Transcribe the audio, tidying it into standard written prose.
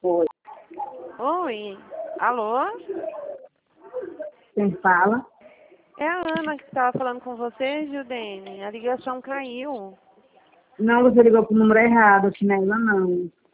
Oi. Oi. Alô? Quem fala? É a Ana que estava falando com você, Judene. A ligação caiu. Não, você ligou pro número errado, aqui não é ela não.